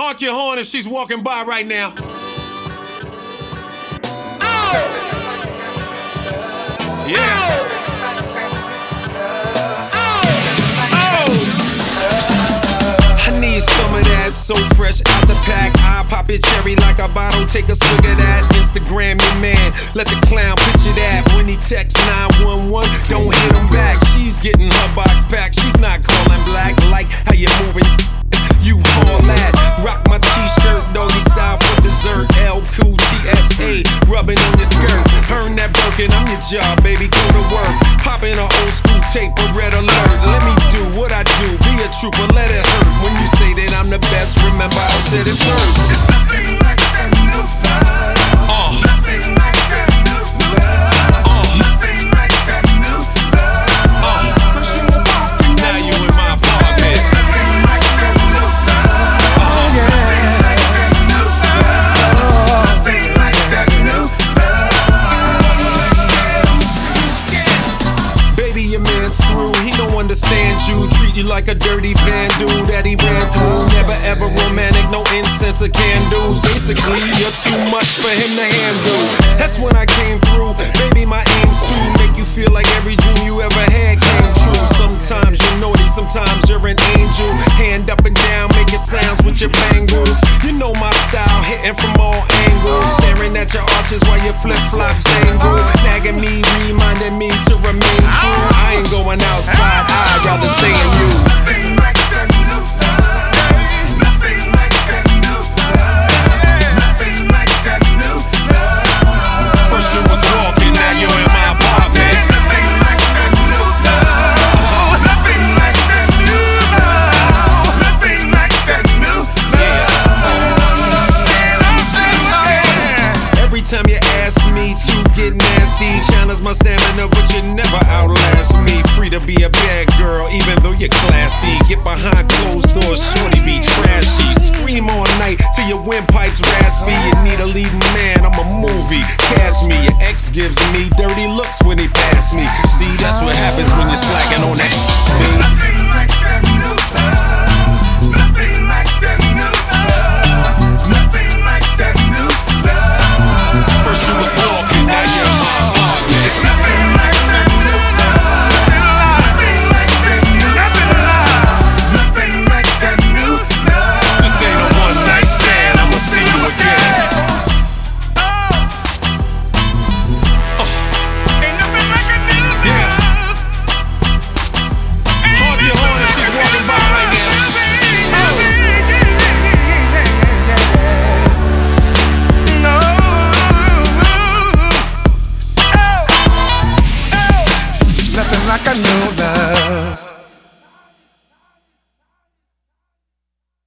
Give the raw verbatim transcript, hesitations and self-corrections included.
Honk your horn if she's walking by right now. Oh! Yeah. Some of that so fresh out the pack. I pop it cherry like a bottle. Take a swig of that. Instagram your man. Let the clown picture that. When he texts nine one one, don't hit him back. She's getting her box packed. She's not calling black. Like how you moving. You haul that. Rock my t-shirt, doggy style for dessert. L Q T S A, rubbing on your skirt. Earn that Birkin, I'm your job, baby, go to work. Popping an old school tape, a red alert. Let me do what I do, be a trooper, let it hurt. When you say that I'm the best, remember I said it first. It's nothing like that new love. Uh. Nothing like that new love. Uh. Nothing like that new love. Uh. Now you in my apartment. It's nothing like that new love. Uh. Nothing like that new love. Nothing like that new love. Baby, your man's through. He don't understand you. Treat you like a dirty vandal that he ran through. Never ever romantic, no incense or candles. Basically, you're too much for him to handle. That's when I came through. Baby, my aim's to make you feel like every dream you ever had came true. Sometimes you're naughty, sometimes you're an angel. Hand up and down, making sounds with your bangles. You know my style, hitting from all angles. Staring at your arches while your flip-flops dangle. Nagging me, reminding me to remain true. I ain't going outside, I'd rather stay in you. Nothing like that new love. Nothing like that new love. Nothing like that new love. First you was walking, now you're in my apartment. Nothing like that new love. Nothing like that new love. Nothing like that new love. Every time you ask me to get nasty, challenge my stamina, but you never outlast me. Free to be a bad girl, even though you're classy. Get behind closed doors, shorty be trashy. Scream all night till your windpipe's raspy. You need a leading man, I'm a movie. Cast me, your ex gives me dirty looks when he pass me. See, that's what happens when you're slacking on that. It's nothing like that new love. Nothing like that new love. Nothing like that new love. First you was walking, now you're in my apartment. It's nothing like that new love. Nothing like that new love. Nothing like that new love. This ain't a one night stand, I'ma see you again. Ain't nothing like a new love. Honk your horn if she's walking by right now. No. Nothing like a new love.